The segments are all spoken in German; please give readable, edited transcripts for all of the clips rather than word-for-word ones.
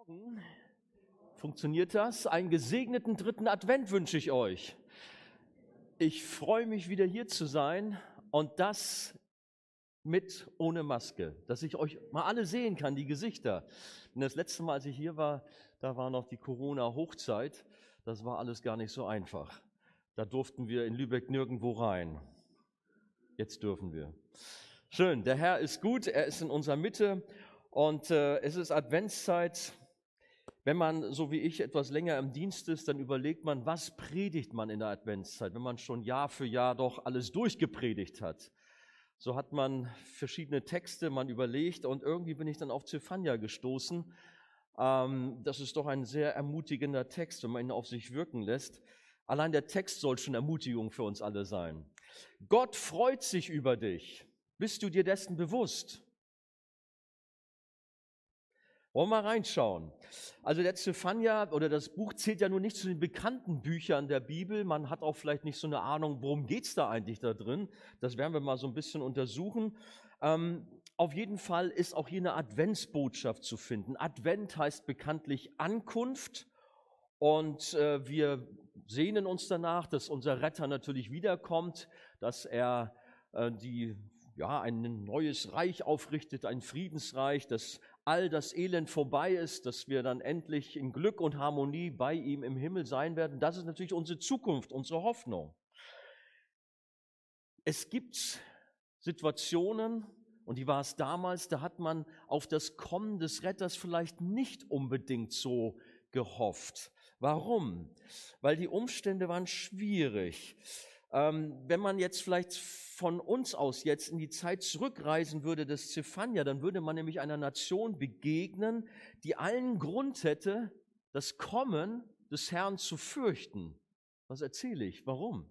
Morgen. Funktioniert das? Einen gesegneten dritten Advent wünsche ich euch. Ich freue mich, wieder hier zu sein und das mit ohne Maske, dass ich euch mal alle sehen kann, die Gesichter. Denn das letzte Mal, als ich hier war, da war noch die Corona-Hochzeit. Das war alles gar nicht so einfach. Da durften wir in Lübeck nirgendwo rein. Jetzt dürfen wir. Schön, der Herr ist gut, er ist in unserer Mitte und es ist Adventszeit. Wenn man, so wie ich, etwas länger im Dienst ist, dann überlegt man, was predigt man in der Adventszeit, wenn man schon Jahr für Jahr doch alles durchgepredigt hat. So hat man verschiedene Texte, man überlegt und irgendwie bin ich dann auf Zephania gestoßen. Das ist doch ein sehr ermutigender Text, wenn man ihn auf sich wirken lässt. Allein der Text soll schon Ermutigung für uns alle sein. Gott freut sich über dich. Bist du dir dessen bewusst? Wollen wir mal reinschauen. Also der Zephania oder das Buch zählt ja nun nicht zu den bekannten Büchern der Bibel. Man hat auch vielleicht nicht so eine Ahnung, worum geht es da eigentlich da drin. Das werden wir mal so ein bisschen untersuchen. Auf jeden Fall ist auch hier eine Adventsbotschaft zu finden. Advent heißt bekanntlich Ankunft und wir sehnen uns danach, dass unser Retter natürlich wiederkommt, dass er ein neues Reich aufrichtet, ein Friedensreich, dass all das Elend vorbei ist, dass wir dann endlich in Glück und Harmonie bei ihm im Himmel sein werden. Das ist natürlich unsere Zukunft, unsere Hoffnung. Es gibt Situationen, und die war es damals, da hat man auf das Kommen des Retters vielleicht nicht unbedingt so gehofft. Warum? Weil die Umstände waren schwierig. Wenn man jetzt vielleicht von uns aus jetzt in die Zeit zurückreisen würde des Zephania, dann würde man nämlich einer Nation begegnen, die allen Grund hätte, das Kommen des Herrn zu fürchten. Was erzähle ich? Warum?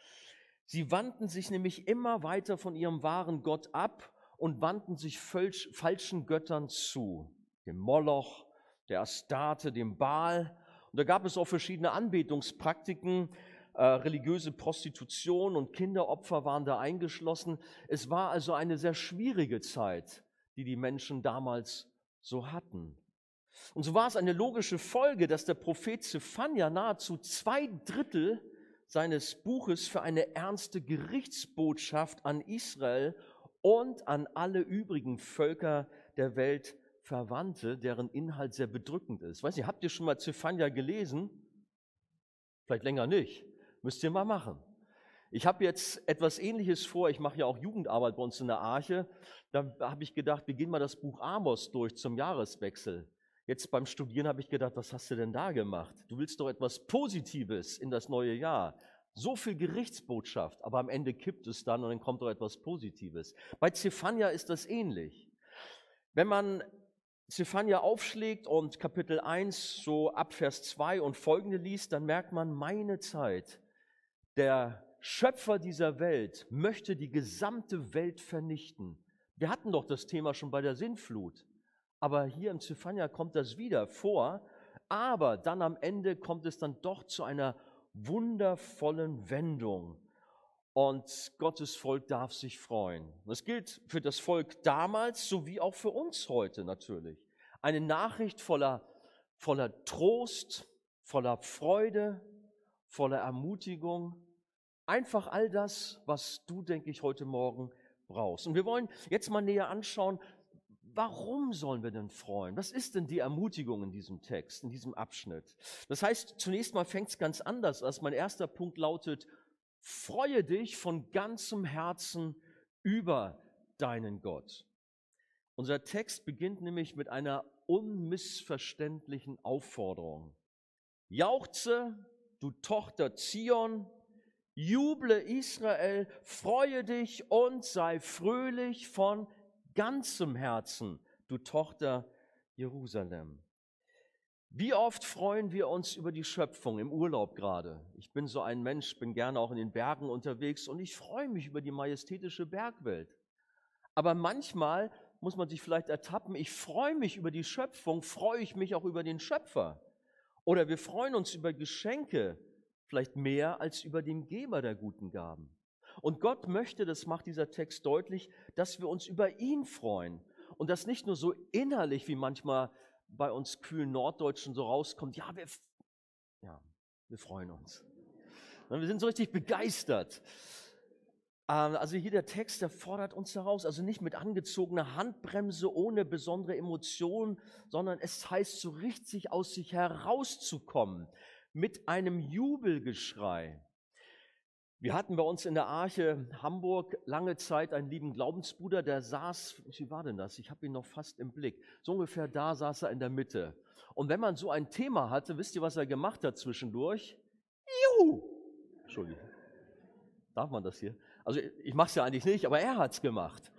Sie wandten sich nämlich immer weiter von ihrem wahren Gott ab und wandten sich falschen Göttern zu, dem Moloch, der Astarte, dem Baal. Und da gab es auch verschiedene Anbetungspraktiken. Religiöse Prostitution und Kinderopfer waren da eingeschlossen. Es war also eine sehr schwierige Zeit, die die Menschen damals so hatten. Und so war es eine logische Folge, dass der Prophet Zephania nahezu 2/3 seines Buches für eine ernste Gerichtsbotschaft an Israel und an alle übrigen Völker der Welt verwandte, deren Inhalt sehr bedrückend ist. Weiß nicht, habt ihr schon mal Zephania gelesen? Vielleicht länger nicht. Müsst ihr mal machen. Ich habe jetzt etwas Ähnliches vor. Ich mache ja auch Jugendarbeit bei uns in der Arche. Da habe ich gedacht, wir gehen mal das Buch Amos durch zum Jahreswechsel. Jetzt beim Studieren habe ich gedacht, was hast du denn da gemacht? Du willst doch etwas Positives in das neue Jahr. So viel Gerichtsbotschaft, aber am Ende kippt es dann und dann kommt doch etwas Positives. Bei Zephania ist das ähnlich. Wenn man Zephania aufschlägt und Kapitel 1 so ab Vers 2 und folgende liest, dann merkt man, meine Zeit, der Schöpfer dieser Welt möchte die gesamte Welt vernichten. Wir hatten doch das Thema schon bei der Sintflut, aber hier im Zephania kommt das wieder vor, aber dann am Ende kommt es dann doch zu einer wundervollen Wendung. Und Gottes Volk darf sich freuen. Das gilt für das Volk damals sowie auch für uns heute natürlich. Eine Nachricht voller Trost, voller Freude, voller Ermutigung. Einfach all das, was du, denke ich, heute Morgen brauchst. Und wir wollen jetzt mal näher anschauen, warum sollen wir denn freuen? Was ist denn die Ermutigung in diesem Text, in diesem Abschnitt? Das heißt, zunächst mal fängt es ganz anders an. Mein erster Punkt lautet, freue dich von ganzem Herzen über deinen Gott. Unser Text beginnt nämlich mit einer unmissverständlichen Aufforderung. Jauchze, du Tochter Zion, juble Israel, freue dich und sei fröhlich von ganzem Herzen, du Tochter Jerusalem. Wie oft freuen wir uns über die Schöpfung, im Urlaub gerade. Ich bin so ein Mensch, bin gerne auch in den Bergen unterwegs und ich freue mich über die majestätische Bergwelt. Aber manchmal muss man sich vielleicht ertappen, ich freue mich über die Schöpfung, freue ich mich auch über den Schöpfer. Oder wir freuen uns über Geschenke, vielleicht mehr als über den Geber der guten Gaben. Und Gott möchte, das macht dieser Text deutlich, dass wir uns über ihn freuen. Und das nicht nur so innerlich, wie manchmal bei uns kühlen Norddeutschen so rauskommt, ja, wir freuen uns. Wir sind so richtig begeistert. Also hier der Text, der fordert uns heraus, also nicht mit angezogener Handbremse, ohne besondere Emotionen, sondern es heißt so richtig aus sich herauszukommen, mit einem Jubelgeschrei. Wir hatten bei uns in der Arche Hamburg lange Zeit einen lieben Glaubensbruder, der saß, wie war denn das? Ich habe ihn noch fast im Blick. So ungefähr da saß er in der Mitte. Und wenn man so ein Thema hatte, wisst ihr, was er gemacht hat zwischendurch? Juhu! Entschuldigung. Darf man das hier? Also ich mache es ja eigentlich nicht, aber er hat es gemacht.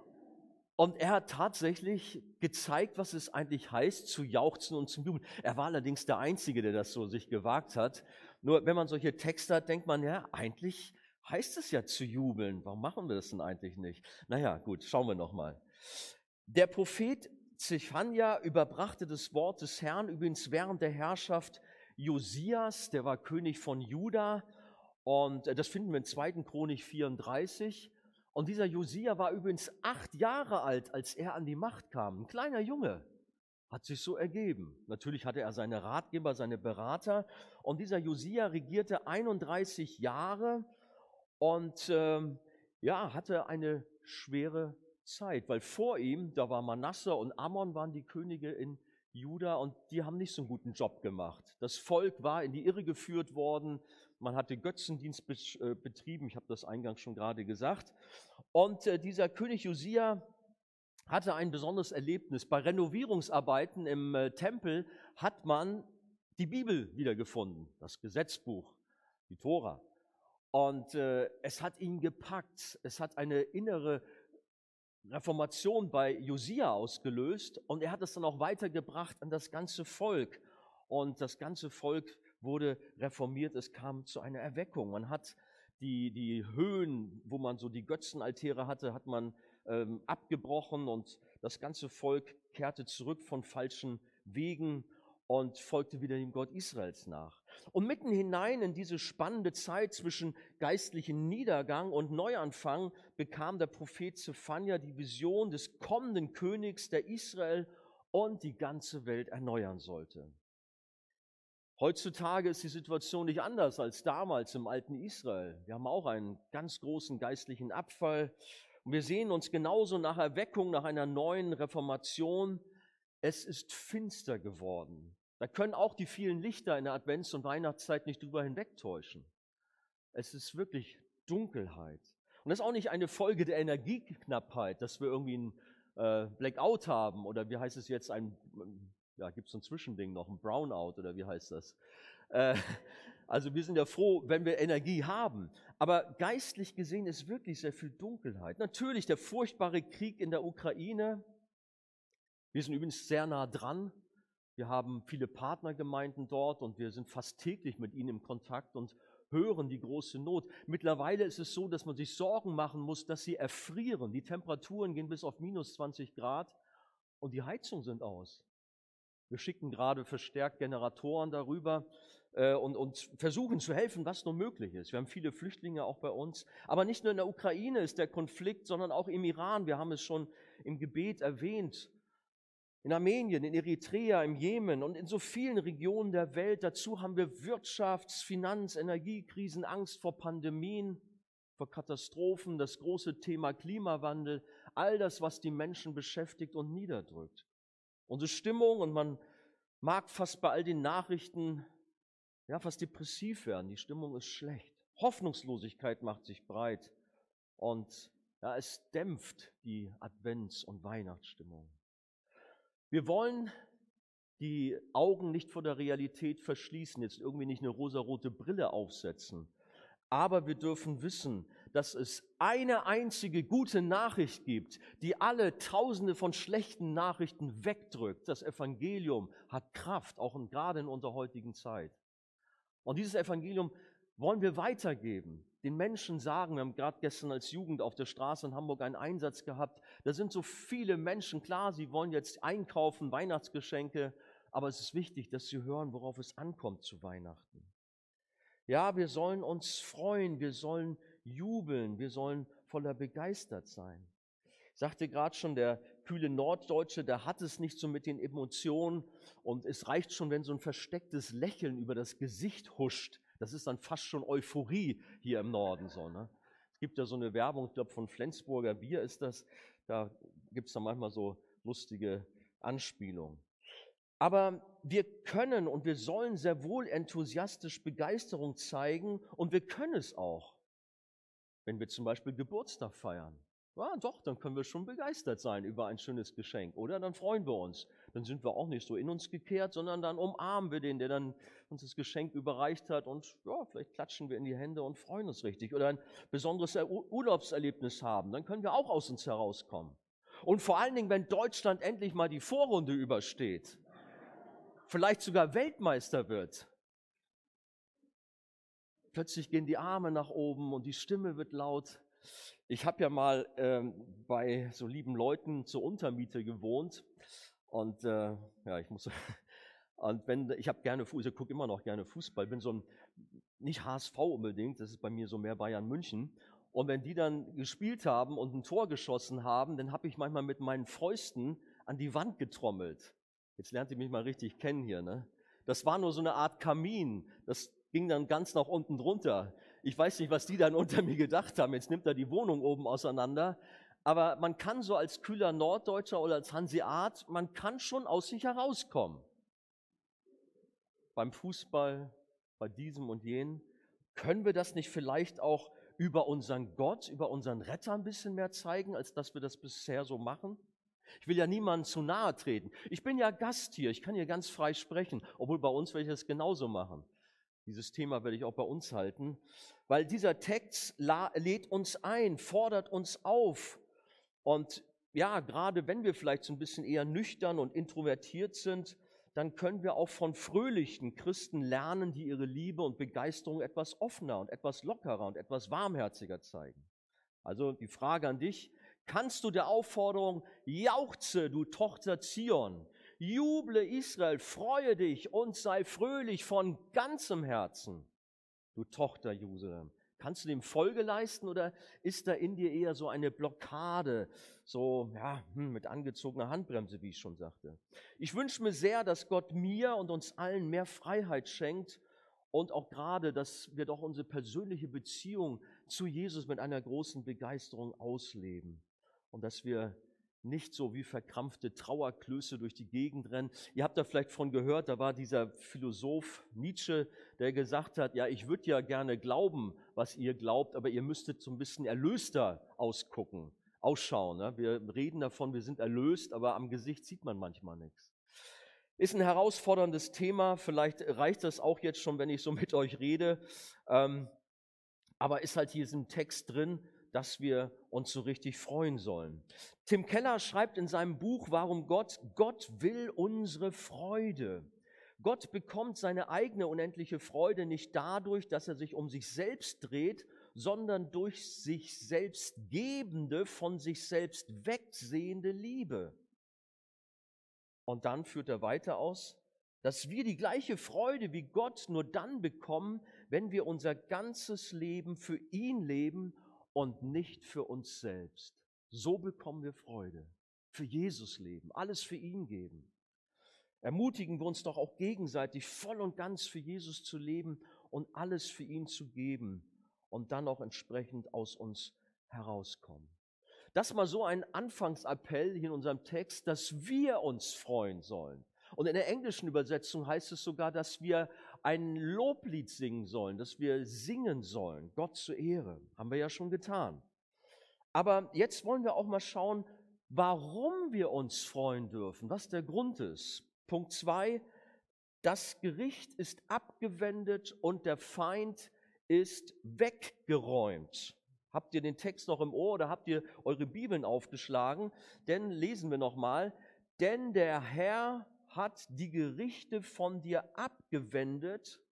Und er hat tatsächlich gezeigt, was es eigentlich heißt, zu jauchzen und zu jubeln. Er war allerdings der Einzige, der das so sich gewagt hat. Nur wenn man solche Texte hat, denkt man, ja, eigentlich heißt es ja zu jubeln. Warum machen wir das denn eigentlich nicht? Naja, gut, schauen wir nochmal. Der Prophet Zephania überbrachte das Wort des Herrn übrigens während der Herrschaft Josias, der war König von Juda. Und das finden wir in 2. Chronik 34. Und dieser Josia war übrigens 8 Jahre alt, als er an die Macht kam. Ein kleiner Junge, hat sich so ergeben. Natürlich hatte er seine Ratgeber, seine Berater. Und dieser Josia regierte 31 Jahre und hatte eine schwere Zeit, weil vor ihm, da war Manasse und Ammon, waren die Könige in Juda und die haben nicht so einen guten Job gemacht. Das Volk war in die Irre geführt worden, man hatte Götzendienst betrieben, ich habe das eingangs schon gerade gesagt. Und dieser König Josia hatte ein besonderes Erlebnis. Bei Renovierungsarbeiten im Tempel hat man die Bibel wiedergefunden, das Gesetzbuch, die Tora. Und es hat ihn gepackt, es hat eine innere Reformation bei Josia ausgelöst und er hat es dann auch weitergebracht an das ganze Volk. Und das ganze Volk wurde reformiert, es kam zu einer Erweckung. Man hat die Höhen, wo man so die Götzenaltäre hatte, hat man abgebrochen und das ganze Volk kehrte zurück von falschen Wegen und folgte wieder dem Gott Israels nach. Und mitten hinein in diese spannende Zeit zwischen geistlichem Niedergang und Neuanfang bekam der Prophet Zephania die Vision des kommenden Königs, der Israel und die ganze Welt erneuern sollte. Heutzutage ist die Situation nicht anders als damals im alten Israel. Wir haben auch einen ganz großen geistlichen Abfall. Und wir sehen uns genauso nach Erweckung, nach einer neuen Reformation. Es ist finster geworden. Da können auch die vielen Lichter in der Advents- und Weihnachtszeit nicht drüber hinwegtäuschen. Es ist wirklich Dunkelheit. Und das ist auch nicht eine Folge der Energieknappheit, dass wir irgendwie ein Blackout haben oder wie heißt es jetzt, gibt es so ein Zwischending noch, ein Brownout oder wie heißt das? Also wir sind ja froh, wenn wir Energie haben. Aber geistlich gesehen ist wirklich sehr viel Dunkelheit. Natürlich der furchtbare Krieg in der Ukraine. Wir sind übrigens sehr nah dran. Wir haben viele Partnergemeinden dort und wir sind fast täglich mit ihnen im Kontakt und hören die große Not. Mittlerweile ist es so, dass man sich Sorgen machen muss, dass sie erfrieren. Die Temperaturen gehen bis auf minus 20 Grad und die Heizungen sind aus. Wir schicken gerade verstärkt Generatoren darüber und versuchen zu helfen, was nur möglich ist. Wir haben viele Flüchtlinge auch bei uns. Aber nicht nur in der Ukraine ist der Konflikt, sondern auch im Iran. Wir haben es schon im Gebet erwähnt. In Armenien, in Eritrea, im Jemen und in so vielen Regionen der Welt. Dazu haben wir Wirtschafts-, Finanz-, Energiekrisen, Angst vor Pandemien, vor Katastrophen, das große Thema Klimawandel, all das, was die Menschen beschäftigt und niederdrückt. Unsere Stimmung, und man mag fast bei all den Nachrichten fast depressiv werden. Die Stimmung ist schlecht. Hoffnungslosigkeit macht sich breit und es dämpft die Advents- und Weihnachtsstimmung. Wir wollen die Augen nicht vor der Realität verschließen, jetzt irgendwie nicht eine rosarote Brille aufsetzen. Aber wir dürfen wissen, dass es eine einzige gute Nachricht gibt, die alle Tausende von schlechten Nachrichten wegdrückt. Das Evangelium hat Kraft, auch gerade in unserer heutigen Zeit. Und dieses Evangelium wollen wir weitergeben, den Menschen sagen. Wir haben gerade gestern als Jugend auf der Straße in Hamburg einen Einsatz gehabt. Da sind so viele Menschen, klar, sie wollen jetzt einkaufen, Weihnachtsgeschenke, aber es ist wichtig, dass sie hören, worauf es ankommt zu Weihnachten. Ja, wir sollen uns freuen, wir sollen jubeln, wir sollen voller begeistert sein. Ich sagte gerade schon, der kühle Norddeutsche, der hat es nicht so mit den Emotionen und es reicht schon, wenn so ein verstecktes Lächeln über das Gesicht huscht. Das ist dann fast schon Euphorie hier im Norden so, ne? Es gibt ja so eine Werbung, ich glaube von Flensburger Bier ist das, da gibt es dann manchmal so lustige Anspielungen. Aber wir können und wir sollen sehr wohl enthusiastisch Begeisterung zeigen und wir können es auch, wenn wir zum Beispiel Geburtstag feiern. Ja, doch, dann können wir schon begeistert sein über ein schönes Geschenk, oder? Dann freuen wir uns. Dann sind wir auch nicht so in uns gekehrt, sondern dann umarmen wir den, der dann uns das Geschenk überreicht hat und ja, vielleicht klatschen wir in die Hände und freuen uns richtig. Oder ein besonderes Urlaubserlebnis haben, dann können wir auch aus uns herauskommen. Und vor allen Dingen, wenn Deutschland endlich mal die Vorrunde übersteht, vielleicht sogar Weltmeister wird, plötzlich gehen die Arme nach oben und die Stimme wird laut. Ich habe ja mal bei so lieben Leuten zur Untermiete gewohnt und ja, ich habe gerne Fußball, ich gucke immer noch gerne Fußball, bin so ein, nicht HSV unbedingt, das ist bei mir so mehr Bayern München. Und wenn die dann gespielt haben und ein Tor geschossen haben, dann habe ich manchmal mit meinen Fäusten an die Wand getrommelt. Jetzt lernt ihr mich mal richtig kennen hier, ne? Das war nur so eine Art Kamin, das ging dann ganz nach unten drunter. Ich weiß nicht, was die dann unter mir gedacht haben. Jetzt nimmt er die Wohnung oben auseinander. Aber man kann so als kühler Norddeutscher oder als Hanseat, man kann schon aus sich herauskommen. Beim Fußball, bei diesem und jenem. Können wir das nicht vielleicht auch über unseren Gott, über unseren Retter ein bisschen mehr zeigen, als dass wir das bisher so machen? Ich will ja niemandem zu nahe treten. Ich bin ja Gast hier, ich kann hier ganz frei sprechen, obwohl bei uns werde ich das genauso machen. Dieses Thema werde ich auch bei uns halten, weil dieser Text lädt uns ein, fordert uns auf. Und ja, gerade wenn wir vielleicht so ein bisschen eher nüchtern und introvertiert sind, dann können wir auch von fröhlichen Christen lernen, die ihre Liebe und Begeisterung etwas offener und etwas lockerer und etwas warmherziger zeigen. Also die Frage an dich: Kannst du der Aufforderung, jauchze, du Tochter Zion, juble Israel, freue dich und sei fröhlich von ganzem Herzen, du Tochter Jerusalem. Kannst du dem Folge leisten oder ist da in dir eher so eine Blockade, so ja, mit angezogener Handbremse, wie ich schon sagte? Ich wünsche mir sehr, dass Gott mir und uns allen mehr Freiheit schenkt und auch gerade, dass wir doch unsere persönliche Beziehung zu Jesus mit einer großen Begeisterung ausleben und dass wir nicht so wie verkrampfte Trauerklöße durch die Gegend rennen. Ihr habt da vielleicht von gehört, da war dieser Philosoph Nietzsche, der gesagt hat, ja, ich würde ja gerne glauben, was ihr glaubt, aber ihr müsstet so ein bisschen erlöster ausschauen. Ne? Wir reden davon, wir sind erlöst, aber am Gesicht sieht man manchmal nichts. Ist ein herausforderndes Thema, vielleicht reicht das auch jetzt schon, wenn ich so mit euch rede, aber ist halt hier im Text drin, dass wir uns so richtig freuen sollen. Tim Keller schreibt in seinem Buch Warum Gott will unsere Freude. Gott bekommt seine eigene unendliche Freude nicht dadurch, dass er sich um sich selbst dreht, sondern durch sich selbst gebende, von sich selbst wegsehende Liebe. Und dann führt er weiter aus, dass wir die gleiche Freude wie Gott nur dann bekommen, wenn wir unser ganzes Leben für ihn leben und nicht für uns selbst. So bekommen wir Freude. Für Jesus leben, alles für ihn geben. Ermutigen wir uns doch auch gegenseitig, voll und ganz für Jesus zu leben und alles für ihn zu geben und dann auch entsprechend aus uns herauskommen. Das mal so ein Anfangsappell hier in unserem Text, dass wir uns freuen sollen. Und in der englischen Übersetzung heißt es sogar, dass wir ein Loblied singen sollen, dass wir singen sollen, Gott zur Ehre. Haben wir ja schon getan. Aber jetzt wollen wir auch mal schauen, warum wir uns freuen dürfen, was der Grund ist. Punkt 2, das Gericht ist abgewendet und der Feind ist weggeräumt. Habt ihr den Text noch im Ohr oder habt ihr eure Bibeln aufgeschlagen? Denn lesen wir nochmal, denn der Herr hat die Gerichte von dir abgewendet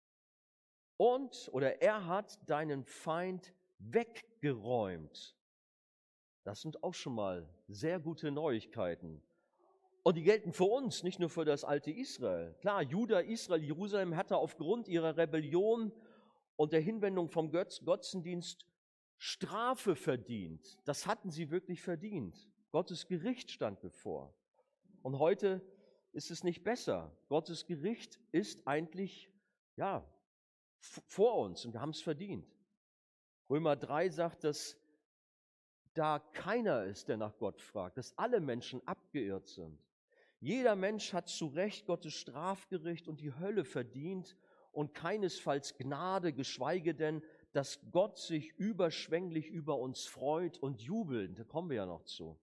oder er hat deinen Feind weggeräumt. Das sind auch schon mal sehr gute Neuigkeiten. Und die gelten für uns, nicht nur für das alte Israel. Klar, Juda, Israel, Jerusalem hatte aufgrund ihrer Rebellion und der Hinwendung vom Götzendienst Strafe verdient. Das hatten sie wirklich verdient. Gottes Gericht stand bevor. Und heute ist es nicht besser. Gottes Gericht ist eigentlich, ja, vor uns und wir haben es verdient. Römer 3 sagt, dass da keiner ist, der nach Gott fragt, dass alle Menschen abgeirrt sind. Jeder Mensch hat zu Recht Gottes Strafgericht und die Hölle verdient und keinesfalls Gnade, geschweige denn, dass Gott sich überschwänglich über uns freut und jubelt. Da kommen wir ja noch zu.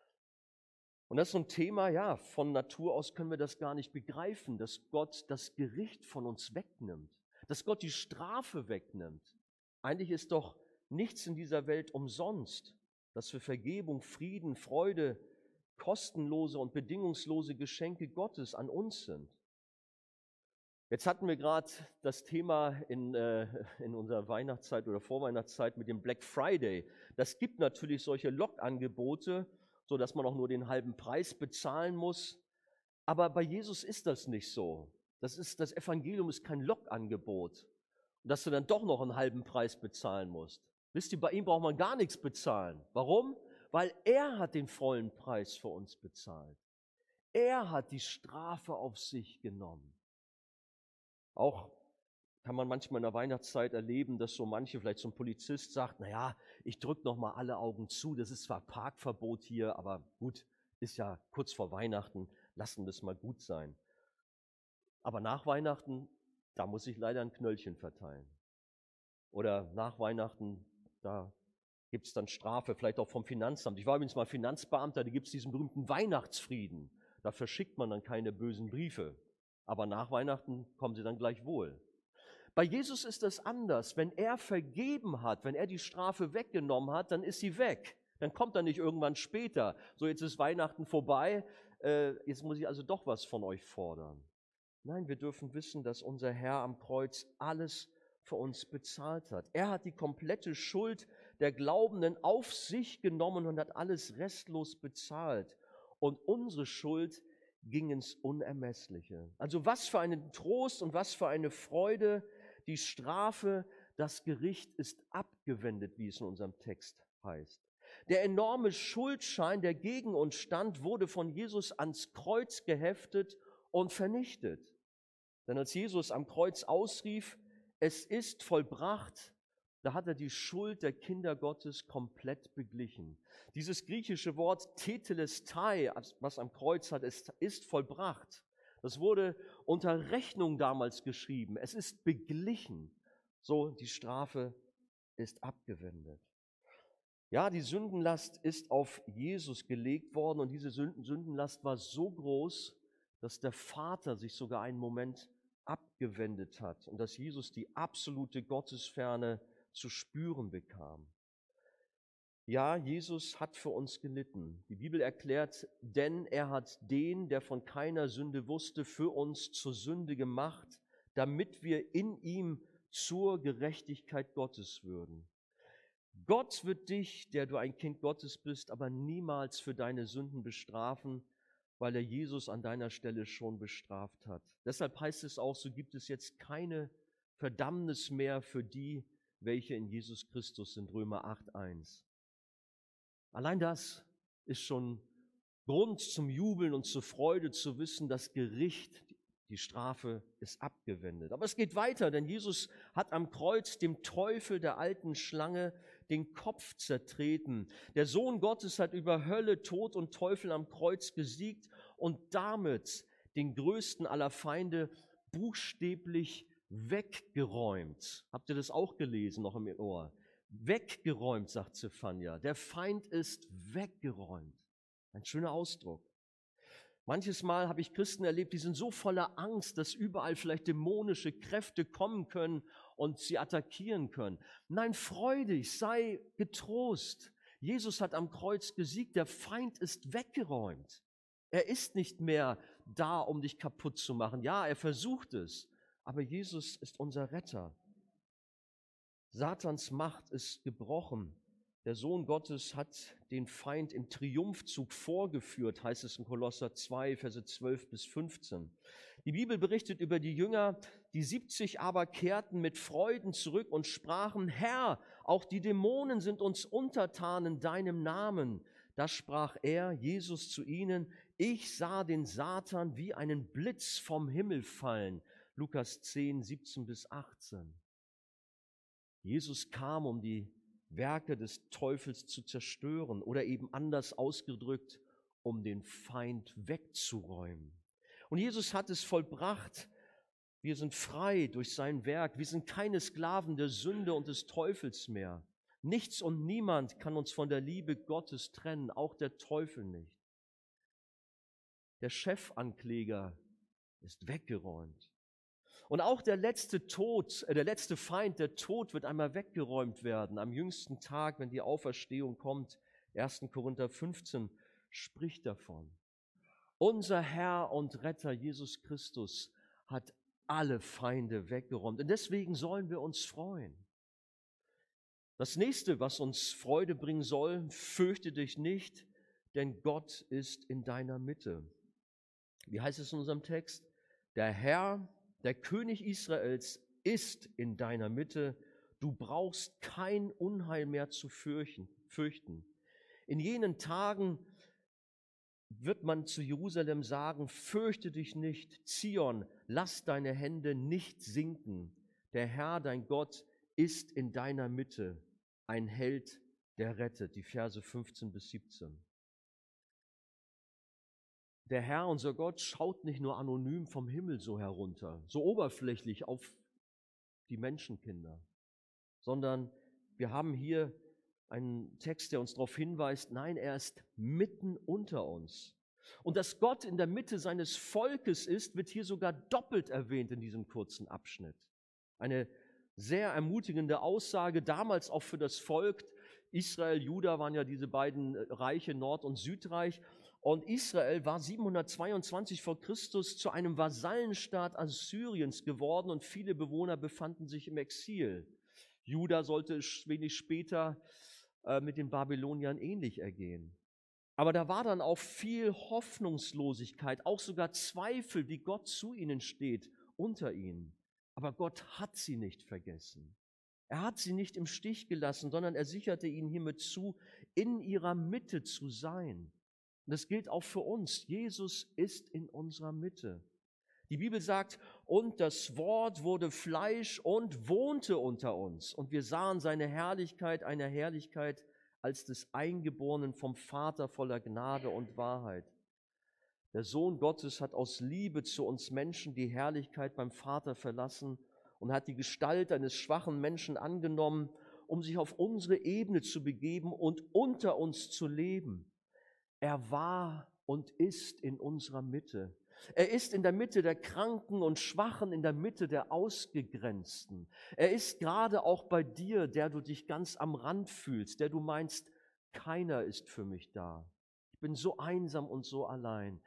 Und das ist so ein Thema, ja, von Natur aus können wir das gar nicht begreifen, dass Gott das Gericht von uns wegnimmt, dass Gott die Strafe wegnimmt. Eigentlich ist doch nichts in dieser Welt umsonst, dass für Vergebung, Frieden, Freude, kostenlose und bedingungslose Geschenke Gottes an uns sind. Jetzt hatten wir gerade das Thema in unserer Weihnachtszeit oder Vorweihnachtszeit mit dem Black Friday. Das gibt natürlich solche Lockangebote, so dass man auch nur den halben Preis bezahlen muss. Aber bei Jesus ist das nicht so. Das Evangelium ist kein Lockangebot, dass du dann doch noch einen halben Preis bezahlen musst. Wisst ihr, bei ihm braucht man gar nichts bezahlen. Warum? Weil er hat den vollen Preis für uns bezahlt. Er hat die Strafe auf sich genommen. Auch kann man manchmal in der Weihnachtszeit erleben, dass so manche, vielleicht so ein Polizist sagt, naja, ich drücke noch mal alle Augen zu, das ist zwar Parkverbot hier, aber gut, ist ja kurz vor Weihnachten, lassen wir es mal gut sein. Aber nach Weihnachten, da muss ich leider ein Knöllchen verteilen. Oder nach Weihnachten, da gibt es dann Strafe, vielleicht auch vom Finanzamt. Ich war übrigens mal Finanzbeamter, da gibt es diesen berühmten Weihnachtsfrieden. Da verschickt man dann keine bösen Briefe. Aber nach Weihnachten kommen sie dann gleichwohl. Bei Jesus ist das anders. Wenn er vergeben hat, wenn er die Strafe weggenommen hat, dann ist sie weg. Dann kommt er nicht irgendwann später. So, jetzt ist Weihnachten vorbei, jetzt muss ich also doch was von euch fordern. Nein, wir dürfen wissen, dass unser Herr am Kreuz alles für uns bezahlt hat. Er hat die komplette Schuld der Glaubenden auf sich genommen und hat alles restlos bezahlt. Und unsere Schuld ging ins Unermessliche. Also was für einen Trost und was für eine Freude. Die Strafe, das Gericht ist abgewendet, wie es in unserem Text heißt. Der enorme Schuldschein, der gegen uns stand, wurde von Jesus ans Kreuz geheftet und vernichtet. Denn als Jesus am Kreuz ausrief, es ist vollbracht, da hat er die Schuld der Kinder Gottes komplett beglichen. Dieses griechische Wort Tetelestai, was am Kreuz hat, ist vollbracht. Das wurde unter Rechnung damals geschrieben. Es ist beglichen. So, die Strafe ist abgewendet. Ja, die Sündenlast ist auf Jesus gelegt worden und diese Sündenlast war so groß, dass der Vater sich sogar einen Moment abgewendet hat und dass Jesus die absolute Gottesferne zu spüren bekam. Ja, Jesus hat für uns gelitten. Die Bibel erklärt, denn er hat den, der von keiner Sünde wusste, für uns zur Sünde gemacht, damit wir in ihm zur Gerechtigkeit Gottes würden. Gott wird dich, der du ein Kind Gottes bist, aber niemals für deine Sünden bestrafen, weil er Jesus an deiner Stelle schon bestraft hat. Deshalb heißt es auch, so gibt es jetzt keine Verdammnis mehr für die, welche in Jesus Christus sind, Römer 8,1. Allein das ist schon Grund zum Jubeln und zur Freude zu wissen, das Gericht, die Strafe ist abgewendet. Aber es geht weiter, denn Jesus hat am Kreuz dem Teufel, der alten Schlange, den Kopf zertreten. Der Sohn Gottes hat über Hölle, Tod und Teufel am Kreuz gesiegt und damit den größten aller Feinde buchstäblich weggeräumt. Habt ihr das auch gelesen, noch im Ohr? Weggeräumt, sagt Zephania. Der Feind ist weggeräumt. Ein schöner Ausdruck. Manches Mal habe ich Christen erlebt, die sind so voller Angst, dass überall vielleicht dämonische Kräfte kommen können und sie attackieren können. Nein, freu dich, sei getrost. Jesus hat am Kreuz gesiegt, der Feind ist weggeräumt. Er ist nicht mehr da, um dich kaputt zu machen. Ja, er versucht es, aber Jesus ist unser Retter. Satans Macht ist gebrochen. Der Sohn Gottes hat den Feind im Triumphzug vorgeführt, heißt es in Kolosser 2, Verse 12 bis 15. Die Bibel berichtet über die Jünger, die 70 aber kehrten mit Freuden zurück und sprachen, Herr, auch die Dämonen sind uns untertan in deinem Namen. Da sprach er, Jesus, zu ihnen: Ich sah den Satan wie einen Blitz vom Himmel fallen. Lukas 10, 17 bis 18. Jesus kam, um die Werke des Teufels zu zerstören oder eben anders ausgedrückt, um den Feind wegzuräumen. Und Jesus hat es vollbracht. Wir sind frei durch sein Werk. Wir sind keine Sklaven der Sünde und des Teufels mehr. Nichts und niemand kann uns von der Liebe Gottes trennen, auch der Teufel nicht. Der Chefankläger ist weggeräumt. Und auch der letzte Feind, der Tod, wird einmal weggeräumt werden. Am jüngsten Tag, wenn die Auferstehung kommt, 1. Korinther 15 spricht davon. Unser Herr und Retter Jesus Christus hat alle Feinde weggeräumt. Und deswegen sollen wir uns freuen. Das nächste, was uns Freude bringen soll: Fürchte dich nicht, denn Gott ist in deiner Mitte. Wie heißt es in unserem Text? Der Herr, der König Israels, ist in deiner Mitte. Du brauchst kein Unheil mehr zu fürchten. In jenen Tagen wird man zu Jerusalem sagen: Fürchte dich nicht, Zion, lass deine Hände nicht sinken. Der Herr, dein Gott, ist in deiner Mitte, ein Held, der rettet. Die Verse 15 bis 17. Der Herr, unser Gott, schaut nicht nur anonym vom Himmel so herunter, so oberflächlich auf die Menschenkinder, sondern wir haben hier einen Text, der uns darauf hinweist: Nein, er ist mitten unter uns. Und dass Gott in der Mitte seines Volkes ist, wird hier sogar doppelt erwähnt in diesem kurzen Abschnitt. Eine sehr ermutigende Aussage, damals auch für das Volk. Israel, Juda waren ja diese beiden Reiche, Nord- und Südreich. Und Israel war 722 vor Christus zu einem Vasallenstaat Assyriens geworden und viele Bewohner befanden sich im Exil. Juda sollte es wenig später mit den Babyloniern ähnlich ergehen. Aber da war dann auch viel Hoffnungslosigkeit, auch sogar Zweifel, wie Gott zu ihnen steht, unter ihnen. Aber Gott hat sie nicht vergessen. Er hat sie nicht im Stich gelassen, sondern er sicherte ihnen hiermit zu, in ihrer Mitte zu sein. Und das gilt auch für uns. Jesus ist in unserer Mitte. Die Bibel sagt: Und das Wort wurde Fleisch und wohnte unter uns. Und wir sahen seine Herrlichkeit, eine Herrlichkeit als des Eingeborenen vom Vater, voller Gnade und Wahrheit. Der Sohn Gottes hat aus Liebe zu uns Menschen die Herrlichkeit beim Vater verlassen und hat die Gestalt eines schwachen Menschen angenommen, um sich auf unsere Ebene zu begeben und unter uns zu leben. Er war und ist in unserer Mitte. Er ist in der Mitte der Kranken und Schwachen, in der Mitte der Ausgegrenzten. Er ist gerade auch bei dir, der du dich ganz am Rand fühlst, der du meinst: Keiner ist für mich da. Ich bin so einsam und so allein.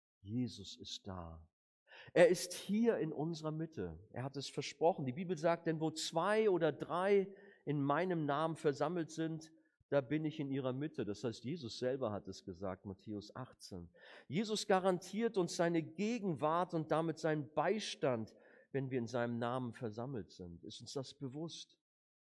Jesus ist da. Er ist hier in unserer Mitte. Er hat es versprochen. Die Bibel sagt: Denn wo 2 oder 3 in meinem Namen versammelt sind, da bin ich in ihrer Mitte. Das heißt, Jesus selber hat es gesagt, Matthäus 18. Jesus garantiert uns seine Gegenwart und damit seinen Beistand, wenn wir in seinem Namen versammelt sind. Ist uns das bewusst?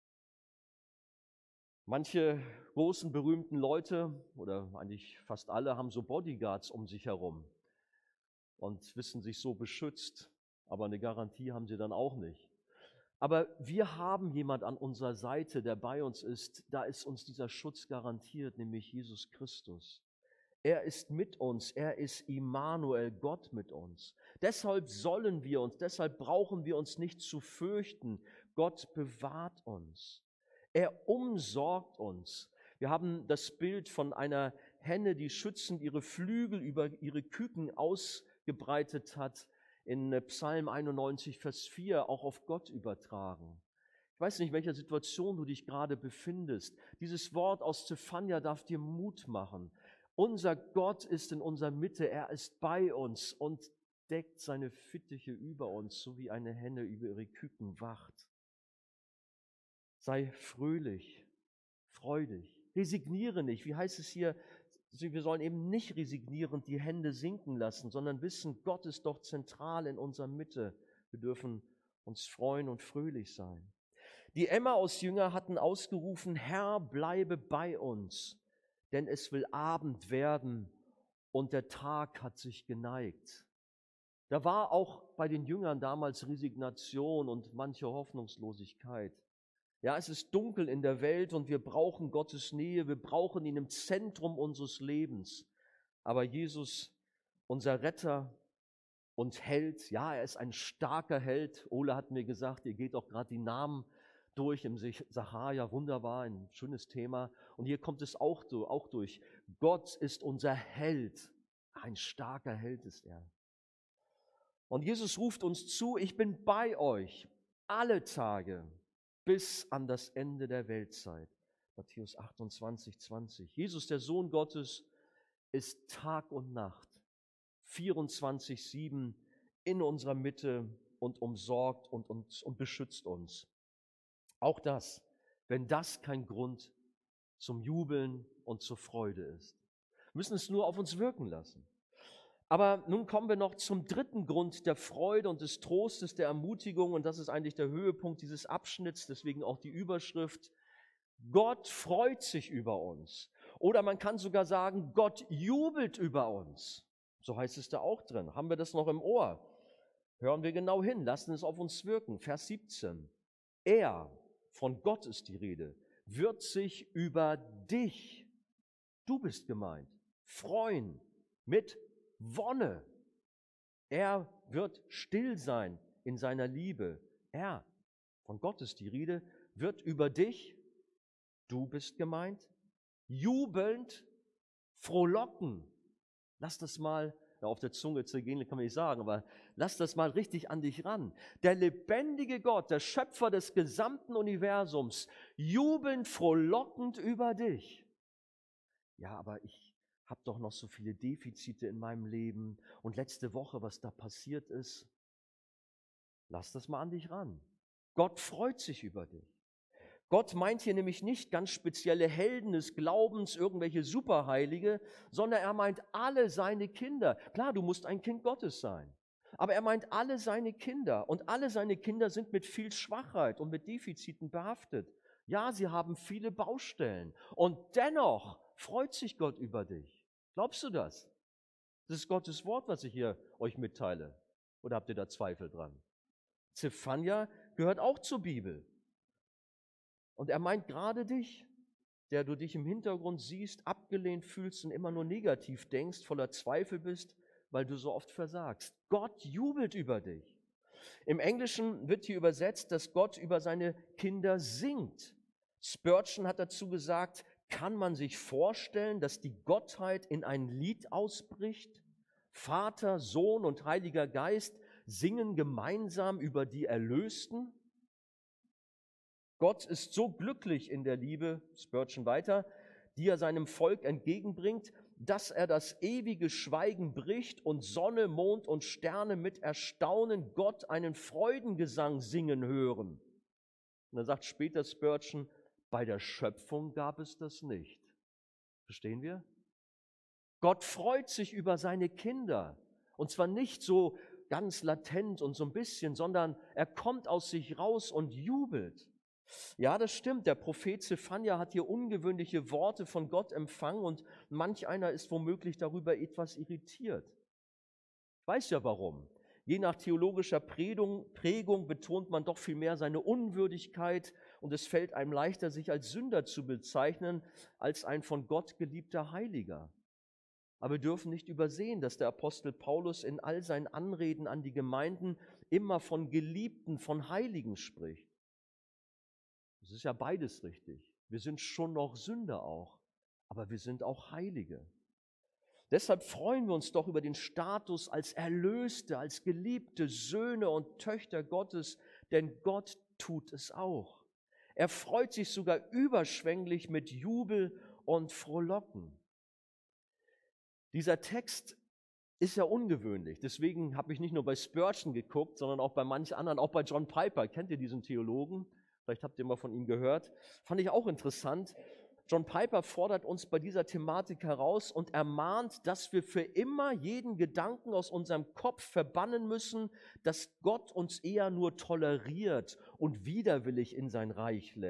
Manche großen, berühmten Leute, oder eigentlich fast alle, haben so Bodyguards um sich herum und wissen sich so beschützt, aber eine Garantie haben sie dann auch nicht. Aber wir haben jemand an unserer Seite, der bei uns ist. Da ist uns dieser Schutz garantiert, nämlich Jesus Christus. Er ist mit uns, er ist Immanuel, Gott mit uns. Deshalb sollen wir uns, deshalb brauchen wir uns nicht zu fürchten. Gott bewahrt uns. Er umsorgt uns. Wir haben das Bild von einer Henne, die schützend ihre Flügel über ihre Küken ausgebreitet hat, in Psalm 91, Vers 4 auch auf Gott übertragen. Ich weiß nicht, in welcher Situation du dich gerade befindest. Dieses Wort aus Zephania darf dir Mut machen. Unser Gott ist in unserer Mitte, er ist bei uns und deckt seine Fittiche über uns, so wie eine Henne über ihre Küken wacht. Sei fröhlich, freudig, resigniere nicht. Wie heißt es hier? Wir sollen eben nicht resignierend die Hände sinken lassen, sondern wissen, Gott ist doch zentral in unserer Mitte. Wir dürfen uns freuen und fröhlich sein. Die Emmaus-Jünger hatten ausgerufen: Herr, bleibe bei uns. denn es will Abend werden und der Tag hat sich geneigt. Da war auch bei den Jüngern damals Resignation und manche Hoffnungslosigkeit. Ja, es ist dunkel in der Welt und wir brauchen Gottes Nähe, wir brauchen ihn im Zentrum unseres Lebens. Aber Jesus, unser Retter und Held, ja, er ist ein starker Held. Ole hat mir gesagt, ihr geht auch gerade die Namen durch im Sacharja, wunderbar, ein schönes Thema. Und hier kommt es auch durch. Gott ist unser Held, ein starker Held ist er. Und Jesus ruft uns zu, ich bin bei euch alle Tage bis an das Ende der Weltzeit. Matthäus 28, 20. Jesus, der Sohn Gottes, ist Tag und Nacht, 24/7 in unserer Mitte und umsorgt und beschützt uns. Auch das, wenn das kein Grund zum Jubeln und zur Freude ist. Wir müssen es nur auf uns wirken lassen. Aber nun kommen wir noch zum dritten Grund der Freude und des Trostes, der Ermutigung. Und das ist eigentlich der Höhepunkt dieses Abschnitts, deswegen auch die Überschrift. Gott freut sich über uns. Oder man kann sogar sagen, Gott jubelt über uns. So heißt es da auch drin. Haben wir das noch im Ohr? Hören wir genau hin, lassen es auf uns wirken. Vers 17. Er, von Gott ist die Rede, wird sich über dich, du bist gemeint, freuen mit Wonne. Er wird still sein in seiner Liebe. Er, von Gott ist die Rede, wird über dich, du bist gemeint, jubelnd frohlocken. Lass das mal auf der Zunge zergehen, kann man nicht sagen, aber lass das mal richtig an dich ran. Der lebendige Gott, der Schöpfer des gesamten Universums, jubelnd frohlockend über dich. Ja, aber ich habe doch noch so viele Defizite in meinem Leben und letzte Woche, was da passiert ist. Lass das mal an dich ran. Gott freut sich über dich. Gott meint hier nämlich nicht ganz spezielle Helden des Glaubens, irgendwelche Superheilige, sondern er meint alle seine Kinder. Klar, du musst ein Kind Gottes sein, aber er meint alle seine Kinder und alle seine Kinder sind mit viel Schwachheit und mit Defiziten behaftet. Ja, sie haben viele Baustellen und dennoch freut sich Gott über dich. Glaubst du das? Das ist Gottes Wort, was ich hier euch mitteile. Oder habt ihr da Zweifel dran? Zephania gehört auch zur Bibel. Und er meint gerade dich, der du dich im Hintergrund siehst, abgelehnt fühlst und immer nur negativ denkst, voller Zweifel bist, weil du so oft versagst. Gott jubelt über dich. Im Englischen wird hier übersetzt, dass Gott über seine Kinder singt. Spurgeon hat dazu gesagt, kann man sich vorstellen, dass die Gottheit in ein Lied ausbricht? Vater, Sohn und Heiliger Geist singen gemeinsam über die Erlösten? Gott ist so glücklich in der Liebe, Spurgeon weiter, die er seinem Volk entgegenbringt, dass er das ewige Schweigen bricht und Sonne, Mond und Sterne mit Erstaunen Gott einen Freudengesang singen hören. Und dann sagt später Spurgeon, bei der Schöpfung gab es das nicht. Verstehen wir? Gott freut sich über seine Kinder. Und zwar nicht so ganz latent und so ein bisschen, sondern er kommt aus sich raus und jubelt. Ja, das stimmt. Der Prophet Zephania hat hier ungewöhnliche Worte von Gott empfangen und manch einer ist womöglich darüber etwas irritiert. Ich weiß ja warum. Je nach theologischer Prägung betont man doch viel mehr seine Unwürdigkeit und es fällt einem leichter, sich als Sünder zu bezeichnen, als ein von Gott geliebter Heiliger. Aber wir dürfen nicht übersehen, dass der Apostel Paulus in all seinen Anreden an die Gemeinden immer von Geliebten, von Heiligen spricht. Es ist ja beides richtig. Wir sind schon noch Sünder auch, aber wir sind auch Heilige. Deshalb freuen wir uns doch über den Status als Erlöste, als geliebte Söhne und Töchter Gottes, denn Gott tut es auch. Er freut sich sogar überschwänglich mit Jubel und Frohlocken. Dieser Text ist ja ungewöhnlich. Deswegen habe ich nicht nur bei Spurgeon geguckt, sondern auch bei manch anderen, auch bei John Piper. Kennt ihr diesen Theologen? Vielleicht habt ihr mal von ihm gehört. Fand ich auch interessant. John Piper fordert uns bei dieser Thematik heraus und ermahnt, dass wir für immer jeden Gedanken aus unserem Kopf verbannen müssen, dass Gott uns eher nur toleriert und widerwillig in sein Reich lässt.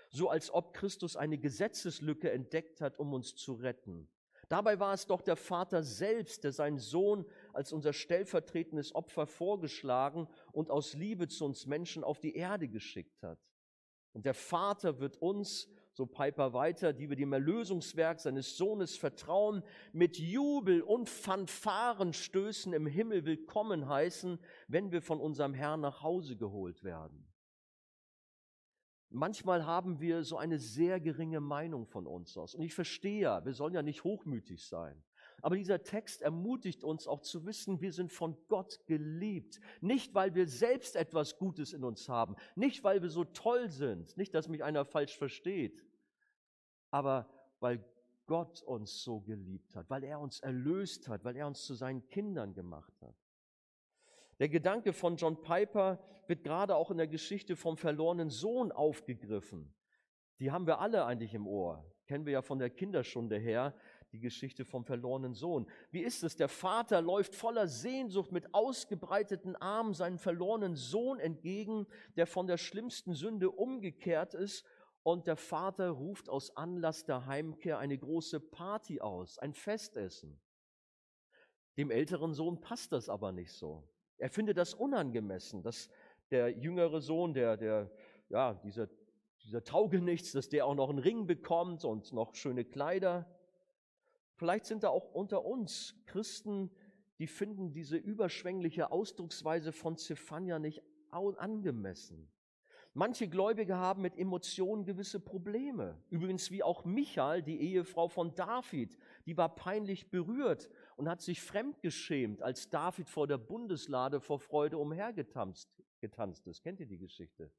So als ob Christus eine Gesetzeslücke entdeckt hat, um uns zu retten. Dabei war es doch der Vater selbst, der seinen Sohn als unser stellvertretendes Opfer vorgeschlagen und aus Liebe zu uns Menschen auf die Erde geschickt hat. Und der Vater wird uns, so Piper weiter, die wir dem Erlösungswerk seines Sohnes vertrauen, mit Jubel und Fanfarenstößen im Himmel willkommen heißen, wenn wir von unserem Herrn nach Hause geholt werden. Manchmal haben wir so eine sehr geringe Meinung von uns aus. Und ich verstehe ja, wir sollen ja nicht hochmütig sein. Aber dieser Text ermutigt uns auch zu wissen, wir sind von Gott geliebt. Nicht, weil wir selbst etwas Gutes in uns haben. Nicht, weil wir so toll sind. Nicht, dass mich einer falsch versteht. Aber weil Gott uns so geliebt hat. Weil er uns erlöst hat. Weil er uns zu seinen Kindern gemacht hat. Der Gedanke von John Piper wird gerade auch in der Geschichte vom verlorenen Sohn aufgegriffen. Die haben wir alle eigentlich im Ohr. Kennen wir ja von der Kinderstunde her, die Geschichte vom verlorenen Sohn. Wie ist es? Der Vater läuft voller Sehnsucht mit ausgebreiteten Armen seinem verlorenen Sohn entgegen, der von der schlimmsten Sünde umgekehrt ist. Und der Vater ruft aus Anlass der Heimkehr eine große Party aus, ein Festessen. Dem älteren Sohn passt das aber nicht so. Er findet das unangemessen, dass der jüngere Sohn, dieser Taugenichts, dass der auch noch einen Ring bekommt und noch schöne Kleider. Vielleicht sind da auch unter uns Christen, die finden diese überschwängliche Ausdrucksweise von Zephania nicht angemessen. Manche Gläubige haben mit Emotionen gewisse Probleme. Übrigens wie auch Michal, die Ehefrau von David, die war peinlich berührt und hat sich fremdgeschämt, als David vor der Bundeslade vor Freude umhergetanzt ist. Kennt ihr die Geschichte?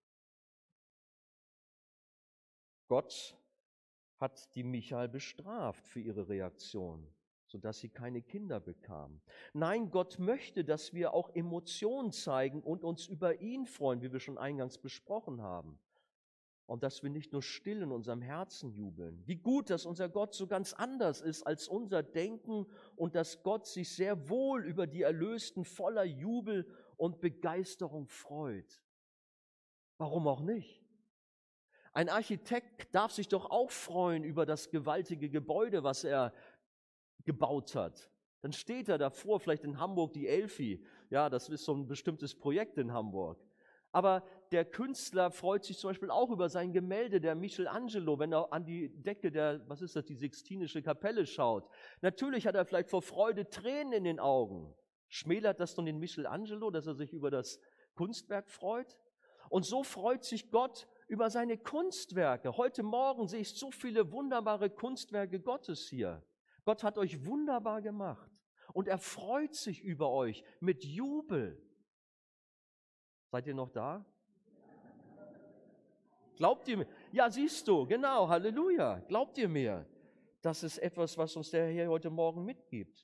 Gott hat die Michal bestraft für ihre Reaktion, sodass sie keine Kinder bekam. Nein, Gott möchte, dass wir auch Emotionen zeigen und uns über ihn freuen, wie wir schon eingangs besprochen haben. Und dass wir nicht nur still in unserem Herzen jubeln. Wie gut, dass unser Gott so ganz anders ist als unser Denken und dass Gott sich sehr wohl über die Erlösten voller Jubel und Begeisterung freut. Warum auch nicht? Ein Architekt darf sich doch auch freuen über das gewaltige Gebäude, was er gebaut hat. Dann steht er davor, vielleicht in Hamburg die Elfi. Ja, das ist so ein bestimmtes Projekt in Hamburg. Aber der Künstler freut sich zum Beispiel auch über sein Gemälde, der Michelangelo, wenn er an die Decke die Sixtinische Kapelle schaut. Natürlich hat er vielleicht vor Freude Tränen in den Augen. Schmälert das nun den Michelangelo, dass er sich über das Kunstwerk freut? Und so freut sich Gott über seine Kunstwerke. Heute Morgen sehe ich so viele wunderbare Kunstwerke Gottes hier. Gott hat euch wunderbar gemacht und er freut sich über euch mit Jubel. Seid ihr noch da? Glaubt ihr mir? Ja, siehst du, genau, Halleluja. Glaubt ihr mir? Das ist etwas, was uns der Herr heute Morgen mitgibt.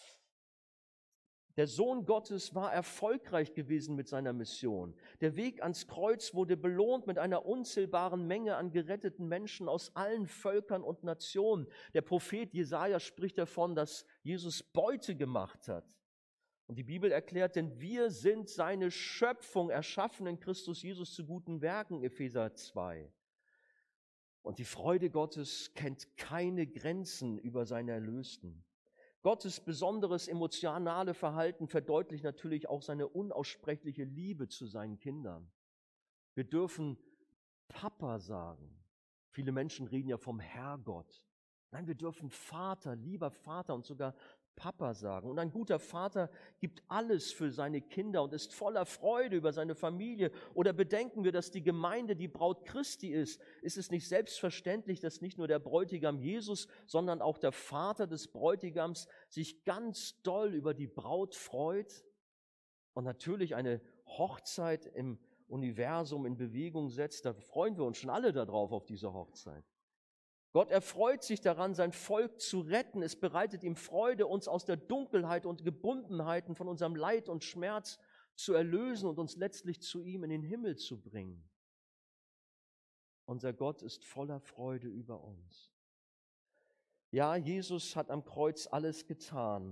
Der Sohn Gottes war erfolgreich gewesen mit seiner Mission. Der Weg ans Kreuz wurde belohnt mit einer unzählbaren Menge an geretteten Menschen aus allen Völkern und Nationen. Der Prophet Jesaja spricht davon, dass Jesus Beute gemacht hat. Und die Bibel erklärt, denn wir sind seine Schöpfung, erschaffen in Christus Jesus zu guten Werken, Epheser 2. Und die Freude Gottes kennt keine Grenzen über seine Erlösten. Gottes besonderes emotionale Verhalten verdeutlicht natürlich auch seine unaussprechliche Liebe zu seinen Kindern. Wir dürfen Papa sagen. Viele Menschen reden ja vom Herrgott. Nein, wir dürfen Vater, lieber Vater und sogar Papa sagen. Und ein guter Vater gibt alles für seine Kinder und ist voller Freude über seine Familie. Oder bedenken wir, dass die Gemeinde die Braut Christi ist. Ist es nicht selbstverständlich, dass nicht nur der Bräutigam Jesus, sondern auch der Vater des Bräutigams sich ganz doll über die Braut freut? Und natürlich eine Hochzeit im Universum in Bewegung setzt. Da freuen wir uns schon alle darauf, auf diese Hochzeit. Gott erfreut sich daran, sein Volk zu retten. Es bereitet ihm Freude, uns aus der Dunkelheit und Gebundenheiten von unserem Leid und Schmerz zu erlösen und uns letztlich zu ihm in den Himmel zu bringen. Unser Gott ist voller Freude über uns. Ja, Jesus hat am Kreuz alles getan,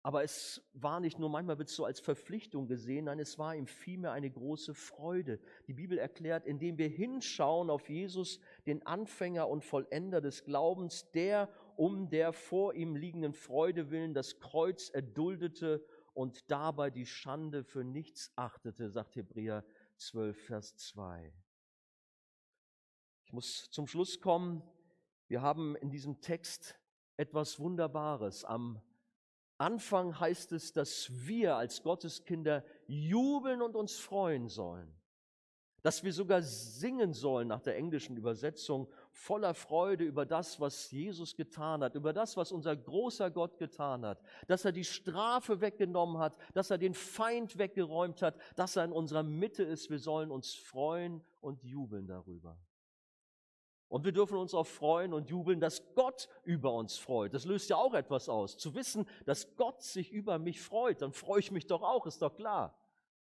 Aber es war nicht nur, manchmal wird es so als Verpflichtung gesehen, nein, es war ihm vielmehr eine große Freude. Die Bibel erklärt, indem wir hinschauen auf Jesus, den Anfänger und Vollender des Glaubens, der um der vor ihm liegenden Freude willen das Kreuz erduldete und dabei die Schande für nichts achtete, sagt Hebräer 12, Vers 2. Ich muss zum Schluss kommen. Wir haben in diesem Text etwas Wunderbares. Am Anfang heißt es, dass wir als Gotteskinder jubeln und uns freuen sollen. Dass wir sogar singen sollen nach der englischen Übersetzung, voller Freude über das, was Jesus getan hat, über das, was unser großer Gott getan hat, dass er die Strafe weggenommen hat, dass er den Feind weggeräumt hat, dass er in unserer Mitte ist. Wir sollen uns freuen und jubeln darüber. Und wir dürfen uns auch freuen und jubeln, dass Gott über uns freut. Das löst ja auch etwas aus. Zu wissen, dass Gott sich über mich freut, dann freue ich mich doch auch, ist doch klar.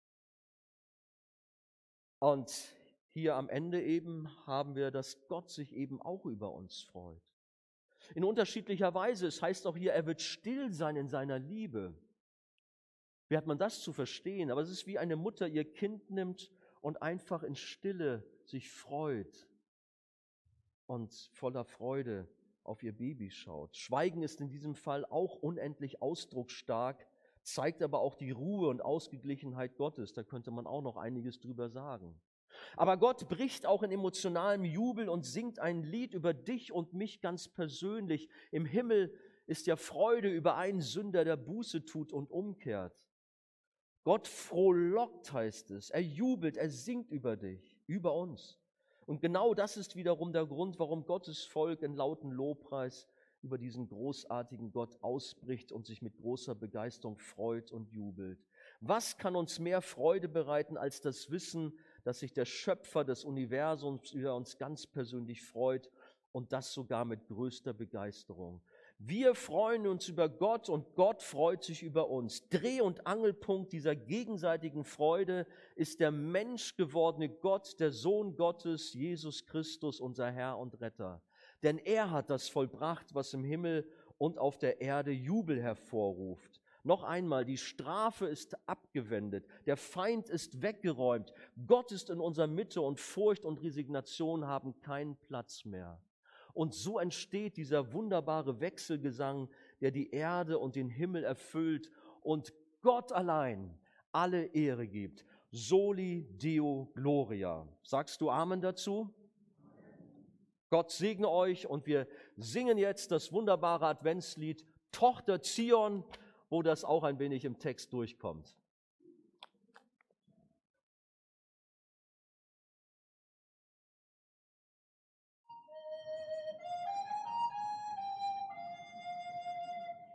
Und hier am Ende eben haben wir, dass Gott sich eben auch über uns freut. In unterschiedlicher Weise. Es heißt auch hier, er wird still sein in seiner Liebe. Wie hat man das zu verstehen? Aber es ist wie eine Mutter ihr Kind nimmt und einfach in Stille sich freut und voller Freude auf ihr Baby schaut. Schweigen ist in diesem Fall auch unendlich ausdrucksstark, zeigt aber auch die Ruhe und Ausgeglichenheit Gottes. Da könnte man auch noch einiges drüber sagen. Aber Gott bricht auch in emotionalem Jubel und singt ein Lied über dich und mich ganz persönlich. Im Himmel ist ja Freude über einen Sünder, der Buße tut und umkehrt. Gott frohlockt, heißt es. Er jubelt, er singt über dich, über uns. Und genau das ist wiederum der Grund, warum Gottes Volk in lauten Lobpreis über diesen großartigen Gott ausbricht und sich mit großer Begeisterung freut und jubelt. Was kann uns mehr Freude bereiten als das Wissen, dass sich der Schöpfer des Universums über uns ganz persönlich freut und das sogar mit größter Begeisterung? Wir freuen uns über Gott und Gott freut sich über uns. Dreh- und Angelpunkt dieser gegenseitigen Freude ist der menschgewordene Gott, der Sohn Gottes, Jesus Christus, unser Herr und Retter. Denn er hat das vollbracht, was im Himmel und auf der Erde Jubel hervorruft. Noch einmal, die Strafe ist abgewendet, der Feind ist weggeräumt, Gott ist in unserer Mitte und Furcht und Resignation haben keinen Platz mehr. Und so entsteht dieser wunderbare Wechselgesang, der die Erde und den Himmel erfüllt und Gott allein alle Ehre gibt. Soli Deo Gloria. Sagst du Amen dazu? Gott segne euch und wir singen jetzt das wunderbare Adventslied Tochter Zion, wo das auch ein wenig im Text durchkommt.